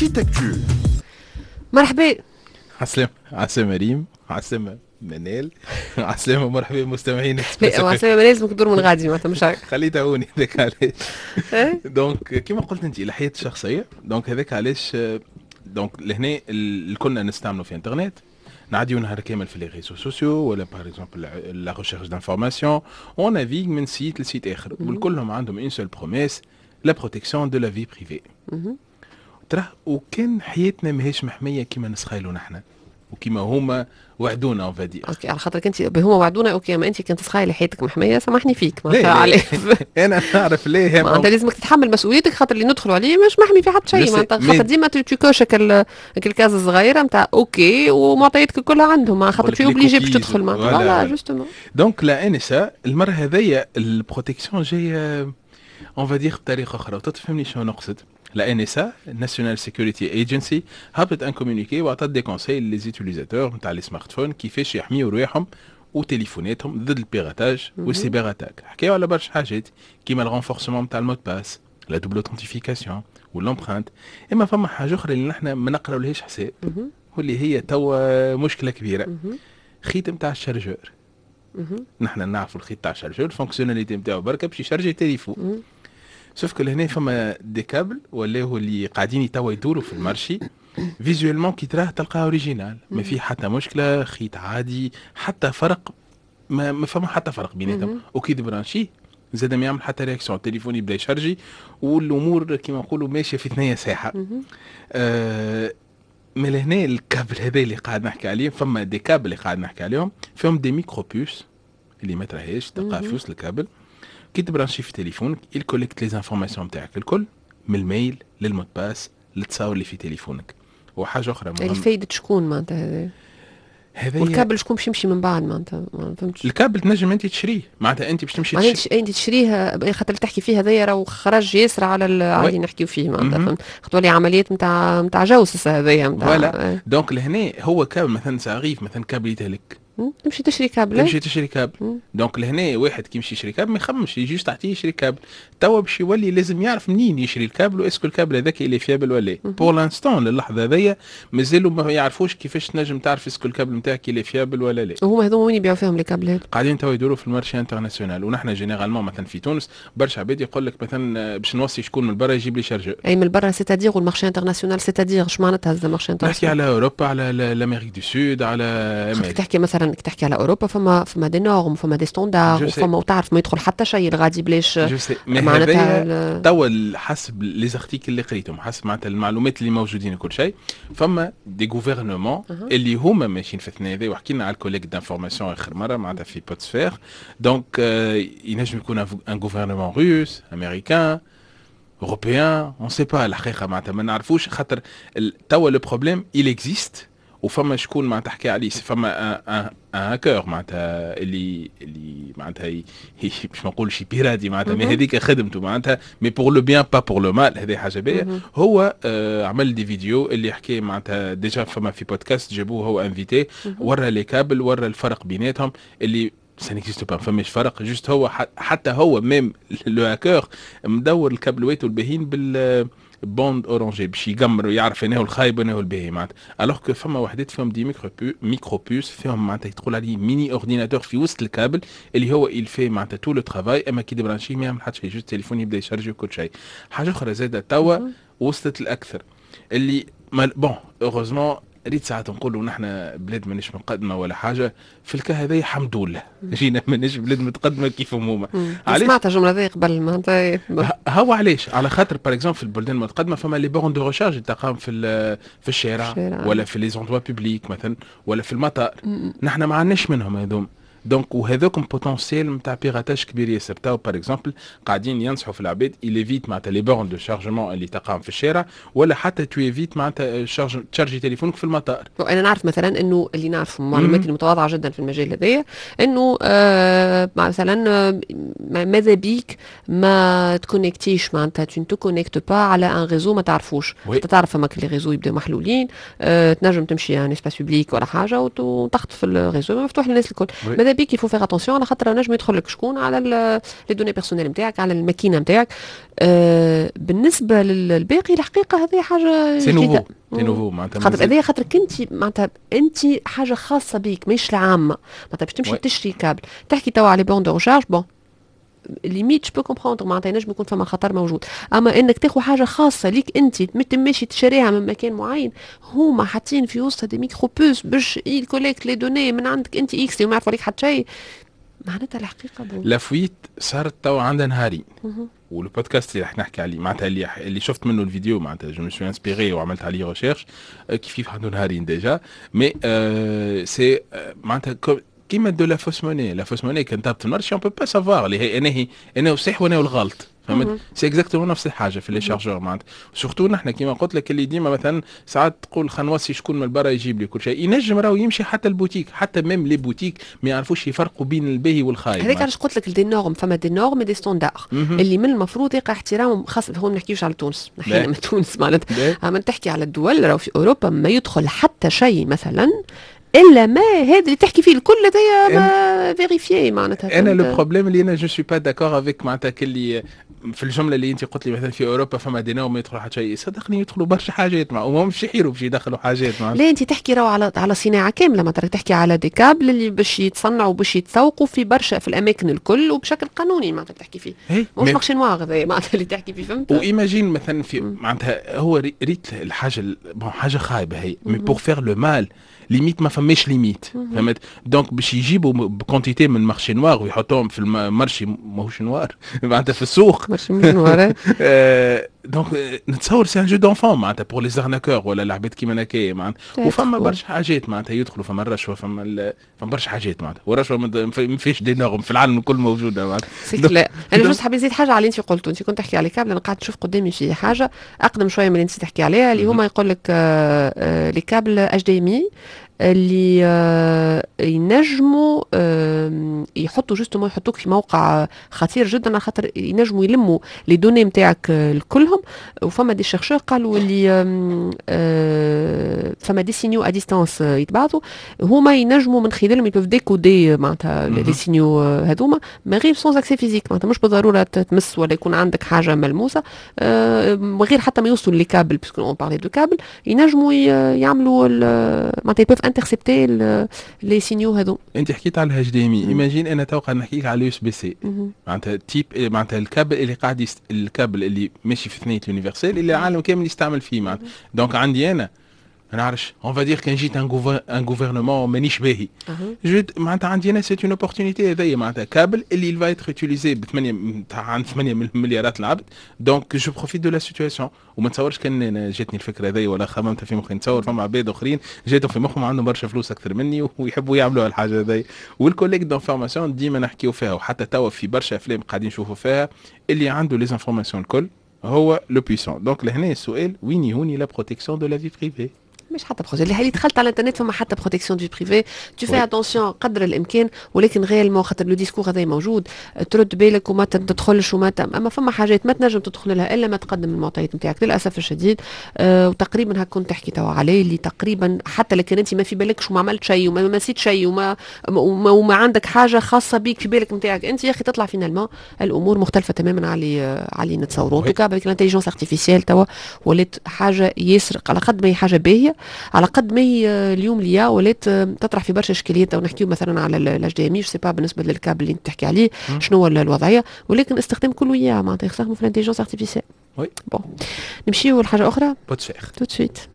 Architecture. مرحبا. عسلامة ريم، عسلامة منال، عسلامة مرحبا مستمعين. عسلامة منال لازم تدور من غادي معناتها مش هيك. خليت عوني هذاك علاش. دونك كيما قلت انت الحياة الشخصية، دونك هذاك علاش دونك لهنا كلنا نستعملوا في انترنت، نعديو نهار كامل في لي ريزو سوسيو ولا باغ اكزومبل لا ريشيرش دانفورماسيون، اون نافيغ من سيت لسيت اخر، والكلهم عندهم اون سول بروميس، لا بروتيكسيون دو لا في بريفي. ترى وكان حياتنا ماهيش محمية كيما نسخايلو نحنا وكيما هما وعدونا اون فادي. اوكي على خاطرك انت هما وعدونا اوكي، ما انت كنت تسخايل حياتك محميه سامحني فيك معناتها عليه. انا نعرف ليه انت لازمك تتحمل مسؤوليتك خاطر اللي ندخلوا عليه مش محمي في حتى شيء معناتها، خاطر ديما تكوشك الكاز الصغيره نتاع اوكي ومعطياتك كلها عندهم خاطر شو اوبليجي باش تدخل معناتها. لا جوستومون دونك لا انسا المره هذيا البروتيكسيون جايه اون فادير بطريقه اخرى وتفهمني شنو نقصد. La NSA, National Security Agency, هبط ان كومونيكي وعطت دي كونساي لليزيتيليزاتور نتاع لي سمارت فون كيفاش يحميو رواحهم وتليفوناتهم ضد البيراتاج والسيبر اتاك. حكاو على برشا حاجات كيما الرونفورسمون نتاع المود باس، لا دوبل اوثنتيفيكاسيون والامبرانت. اما فما حاجه اخرى اللي نحنا ما نقراولهاش حساب واللي هي توا مشكله كبيره، خيط نتاع الشارجور. نحنا نعرفوا الخيط نتاع الشارجور الفونكسيوناليتي نتاعو بركه باش يشارجي التليفون. سوف كو لهنا فما دي كابل ولاو اللي قاعدين توا يدوروا في المارشي فيزوالمون كي تراه تلقاه اوريجينال، ما في حتى مشكله، خيط عادي، حتى فرق ما فما حتى فرق بيناتهم. وكي تبرانشي زاد ما يعمل حتى رياكسيون، التليفون يبدا يشارجي والامور كيما نقولوا ماشيه في ثنيه ساحه. من لهنا الكابل هذا اللي قاعد نحكي عليه، فما دي كابل اللي قاعد نحكي عليهم فيهم دي ميكرو بوس اللي ما تراهيش تلقاه في وسط الكابل. كي تبرانشي في تليفونك يكوليكت لي انفورماسيون نتاعك الكل من الميل للمود باس للتصاور اللي في تليفونك. وحاجه اخرى مهمه، الفايده شكون معناتها هذا والكابل شكون باش يمشي من بعد معناتها ما فهمتش. الكابل تنجم انت تشريه معناتها، انت باش تمشي انت تشريها خاطر تحكي فيها هذيا راه خرج ياسر على اللي نحكيو فيه معناتها فهمت، خاطر لي عمليات نتاع جوسس هذيا نتاع فوالا. دونك لهنا هو كابل مثلا صغير مثلا كابل يتهلك تمشي تشري كابل. دونك لهنا واحد كي يمشي يشري كابل ما يخممش يجيش تحتيه يشري كابل، توا باش يولي لازم يعرف منين يشري الكابل واسكو الكابل هذاك اللي فيابل ولا. بور لانستون للحظه هذيا مازالوا ما يعرفوش كيفاش تنجم تعرف اسكو الكابل نتاعك اللي فيابل ولا لا. وهما هذوما وين يبيعوا فيهم الكابل هذو؟ قاعدين توا يدوروا في المارشي انترناسيونال. ونحن جينيرالمون مثلا في تونس برشا عباد يقول لك مثلا باش نوصي شكون من برا يجيب لي شارجور. اي من برا سيتادير والمارشي انترناسيونال سيتادير اش معناتها هذا المارشي انترناسيونال؟ نحكي على اوروبا، على الامريك دو سود، على امريكا. تحكي مثلا تحكي على اوروبا فما دي نورم، فما دي ستاندار، وفما وتعرف ما يدخل حتى شيء الغادي بلاش معناتها توا حسب لي زارتيكل اللي قريتهم، حسب معناتها المعلومات اللي موجودين وكل شيء. فما دي غوفرنمون اللي هما ماشيين في الثنايا هذا، وحكينا على الكوليك دانفورماسيون اخر مره معناتها في بوتسفير. دونك ينجم يكون ان غوفرنمون روس، امريكان، اوروبيان، اون سي با الحقيقه معناتها ما نعرفوش، خاطر توا لو بروبليم il existe. وفما شكون معناتها تحكي عليه، فما ان هاكر معناتها اللي معناتها باش ما نقولش بيرادي معناتها، مي هذيك خدمته معناتها مي بور لو بيان با بور لو مال. هذه حاجه باهيه. هو عمل دي فيديو اللي حكي معناتها ديجا فما في بودكاست جابوه هو انفيتي، ورا لي كابل، ورا الفرق بيناتهم اللي سانيكزيست با، فماش فرق. جوست هو حتى هو ميم لو هاكر مدور الكابلوات والباهين بال بوند اورانجي باش يقمر ويعرف انه الخايب وانه الباهي معناتها. الوغ كو فما وحدات فيهم دي ميكرو بوس فيهم معناتها تقول عليه ميني اورديناتور في وسط الكابل اللي هو يلفي معناتها تو لو ترافاي. اما كي دبرانشي ما يعمل حتى شيء، جوست التليفون يبدا يشارجي وكل شيء. حاجه اخرى زاده توا وصلت الاكثر اللي بون اوروزمون ريت ساعات نقولوا نحن بلاد مانيش متقدمه ولا حاجه، في الكه هذا الحمد لله جينا مانيش بلاد متقدمه كيفهم هما. سمعت الجمله ذي قبل معناتها هو علاش؟ على خاطر باغ اكزومبل في البلدان المتقدمه فما لي بورن دو ريشارج تقام في الشارع ولا في لي زوندوا بوبليك مثلا ولا في المطار. نحن ما عندناش منهم هذوم. دونك وهذوكم بوتنسيال نتاع بيراتاج كبير ياسر. تاو باغ اكزومبل قاعدين ينصحوا في العباد يليفيت معناتها لي بورن دو شارجمون اللي تقام في الشارع، ولا حتى تويفيت معناتها تشارجي تليفونك في المطار. انا نعرف مثلا انه اللي نعرف معلومات المتواضعه جدا في المجال هذايا انه مثلا ماذا بيك ما تكونكتيش معناتها تو كونيكت با على ان ريزو ما تعرفوش. تعرف فماك لي ريزو يبداو محلولين، تنجم تمشي ان اسباس بوبليك ولا حاجه وتخطف الريزو مفتوح للناس الكل. ماذا بيك يفو فيغ اتونسيون على خاطر نجم يدخل لك شكون على لي دوني بيرسونيل نتاعك على الماكينه نتاعك. بالنسبه للباقي الحقيقه هذه حاجه سي نوفو معناتها خاطر هذه خاطرك انت معناتها انت حاجه خاصه بيك مش العامه. معناتها باش تمشي تشري كابل تحكي توا على بون دو ريشارج بون ليميت جو كومبروندر معناتها ينجم يكون فما خطر موجود، اما انك تاخذ حاجه خاصه ليك انت ماشي تشريها من مكان معين، هما حاطين في وسط دي ميكرو بوس باش يكوليكت لي دوني من عندك انت اكس وما يعرفوا عليك حتى شيء. معناتها الحقيقه لا فويت صارت توا عندنا نهارين والبودكاست اللي راح نحكي عليه معناتها اللي شفت منه الفيديو معناتها جو مي انسبيري وعملت عليه ريشيرش كيف عنده نهارين ديجا مي سي معناتها كيما دو لا فوس موني. لا فوس موني كان تهبط في المارشي اون بو با سافوار اللي هي انا صحيح وانا الغلط فهمت. سي اكزاكتومون نفس الحاجه في لي شارجور معناتها سورتو نحن كيما قلت لك اللي ديما مثلا ساعات تقول خلينا نوصي شكون من برا يجيب لي كل شيء، ينجم راهو يمشي حتى البوتيك حتى ميم لي بوتيك ما يعرفوش يفرقوا بين الباهي والخايب. هذاك علاش قلت لك دي نورم فما دي نورم دي ستاندار اللي من المفروض يقع احترامهم خاصه. هو ما نحكيوش على تونس نحكي من تونس معناتها اما تحكي على الدول راهو في اوروبا ما يدخل حتى شيء مثلا الا ما هذا اللي تحكي فيه الكل هذايا ما فيريفيي معناتها. انا لو بروبليم اللي انا جو سوي با داكور افيك معناتها كلي في الجمله اللي انت قلت لي مثلا في اوروبا فما دينا وما يدخلوا حتى شيء، صدقني يدخلوا برشا حاجات وهم مش يحيروا باش يدخلوا حاجات لا انت تحكي راهو على صناعه كامله معناتها تحكي على دي كابل اللي باش يتصنعوا باش يتسوقوا في برشا في الاماكن الكل وبشكل قانوني معناتها تحكي فيه مش مارشي نوار هذا معناتها اللي تحكي فيه فهمت. وايماجين مثلا في معناتها هو ريت الحاجه حاجه خايبه هي مي بور فير لو مال ليميت ما فماش ليميت فهمت. دونك باش يجيبوا بكونتيتي من مارشي نوار ويحطوهم في المارشي ماهوش نوار معناتها في السوق مارشي مش نوار دونك نتصور سي ان جو دونفون معناتها بور لي زارناكور ولا العباد كيما هكايا معناتها وفما برشا حاجات معناتها يدخلوا فما الرشوه فما برشا حاجات معناتها والرشوه ما فيش دي نورم في العالم الكل موجوده معناتها. لا انا جوست حابين نزيد حاجه على اللي انت قلته. انت كنت تحكي على كابل انا قاعد نشوف قدامي في حاجه اقدم شويه من اللي انت تحكي عليها اللي هما يقول لك لي كابل اتش دي ام اي اللي ينجموا يحطوا جوستومون يحطوك في موقع خطير جدا على خاطر ينجموا يلموا لي دوني نتاعك كلهم. وفما دي شيرشور قالوا اللي فما دي سينيو ا ديستانس يتبعثوا هما ينجموا من خلالهم يبوف ديكودي معناتها لي سينيو هذوما ما غير سونز اكسي فيزيك معناتها مش بالضروره تمس ولا يكون عندك حاجه ملموسه غير حتى ما يوصلوا لي كابل باسكو اون بارلي دو كابل ينجموا يعملوا معناتها انترسبتي لي سينيو هذو. انت حكيت على الاتش دي ام اي ايماجين انا توقع نحكيك على اليو اس بي سي معناتها تيب معناتها الكابل اللي قاعد الكابل اللي ماشي في ثنيه اليونيفرسال اللي العالم كامل يستعمل فيه معناتها. دونك عندي انا نعرفش اون فا دير كان جيت ان غوفرنمون مانيش باهي معناتها عندي انا سيت اون اوبورتونيتي هذيا معناتها كابل اللي il va être utilisé ب 8 عند 8 مليارات العبد. دونك جو بروفيت دو لا سيتواسيون وما تصورش كان جاتني الفكره هذيا ولا خممتها في مخي. نتصور فما عباد اخرين جاتهم في مخهم عندهم برشا فلوس اكثر مني ويحبوا يعملوا الحاجه هذيا والكوليك دانفورماسيون ديما نحكيو فيها وحتى توا في برشا افلام قاعدين نشوفوا فيها اللي عنده لي انفورماسيون الكل هو لو بويسون. دونك لهنا السؤال وين يهوني لا بروتيكسيون دو لا في بريفي مش حتى بروتيكسيون اللي دخلت على الانترنت فما حتى بروتيكسيون دو بريفي تو في اتونسيون قدر الامكان ولكن غير خاطر لو ديسكور هذا موجود ترد بالك وما تدخلش اما فما حاجات ما تنجم تدخل لها الا ما تقدم المعطيات نتاعك للاسف الشديد. وتقريبا هكا كنت تحكي توا عليه اللي تقريبا حتى لكن انت ما في بالكش وما عملت شيء وما نسيت شيء وما عندك حاجه خاصه بيك في بالك نتاعك انت يا اخي تطلع فينالمون الامور مختلفه تماما على نتصوروا. توكا بك الانتيليجنس ارتيفيسيال توا ولات حاجه يسرق على قد ما هي حاجه باهيه على قد ما هي اليوم ليا ولات تطرح في برشا اشكاليات. ونحكيو مثلا على الاتش دي ام اي سي با بالنسبه للكابل اللي انت تحكي عليه شنو الوضعيه ولكن استخدام كل وياه معناتها يستخدموا في الانتيليجنس ارتيفيسيال. وي بون نمشيو لحاجه اخرى بوت فير تو سويت.